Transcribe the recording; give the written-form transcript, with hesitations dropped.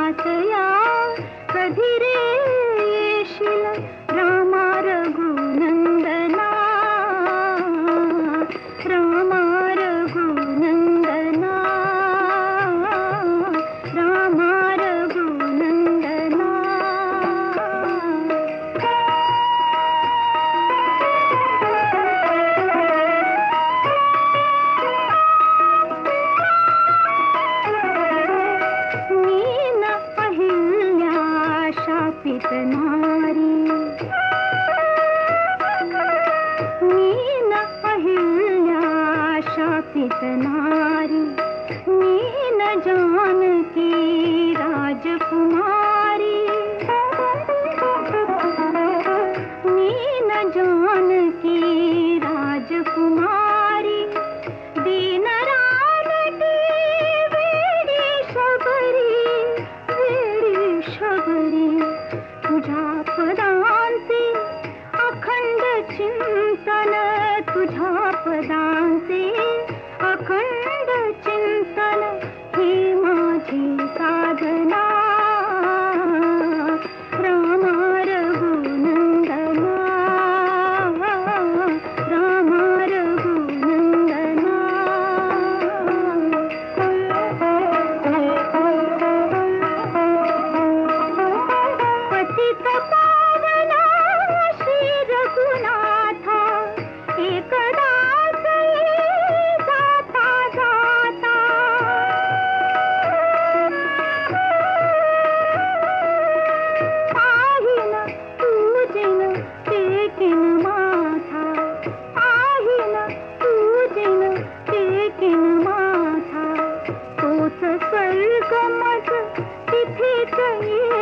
मातया कधी रे येशील रामा रघुनंदना, रामा रघुनंदना, रामा रघुनंदना. शापित नारी, मीन अहिल्या शापित नारी, मीन जानकी राजकुमारी, मीन जानकी राजकुमारी, दीन रावटी वेडी शबरी, वेडी शबरी. तुझ्या पदांचे अखंड चिंतन, तुझ्या पदांचे अखंड चिंतन, ही माझी साधना. रामा रघुनंदना, रामा रघुनंदना. पतित पावना श्री रघुनाथा, एकदा जाता जाता. आहीन तुझिन टेकिन माथा, आहीन तुझिन टेकिन माथा. तोच स्वर्ग मज तिथेच